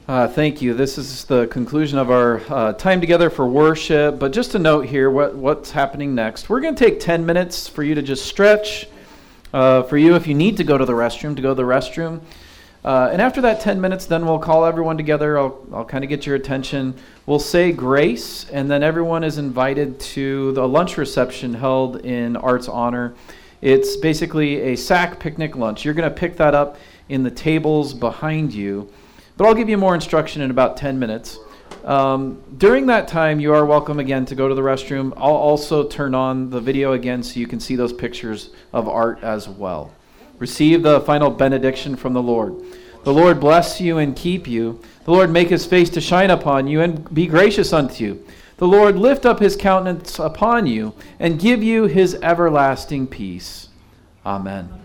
Thank you. This is the conclusion of our time together for worship. But just a note here, what's happening next. We're going to take 10 minutes for you to just stretch. For you, if you need to go to the restroom, to go to the restroom. And after that 10 minutes, then we'll call everyone together. I'll kind of get your attention. We'll say grace, and then everyone is invited to the lunch reception held in Art's honor. It's basically a sack picnic lunch. You're going to pick that up in the tables behind you. But I'll give you more instruction in about 10 minutes. During that time, you are welcome again to go to the restroom. I'll also turn on the video again so you can see those pictures of Art as well. Receive the final benediction from the Lord. The Lord bless you and keep you. The Lord make his face to shine upon you and be gracious unto you. The Lord lift up his countenance upon you and give you his everlasting peace. Amen.